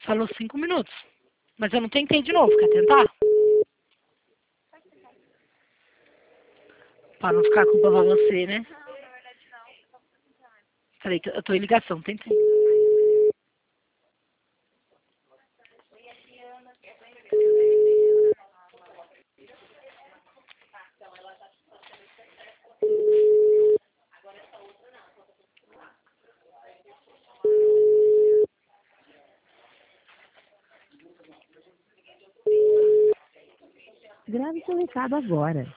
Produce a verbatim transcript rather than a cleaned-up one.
Falou cinco minutos. Mas eu não tentei de novo. Quer tentar? Pra não ficar culpa pra você, né? Peraí, que eu tô em ligação. Tentei. Grave seu recado agora.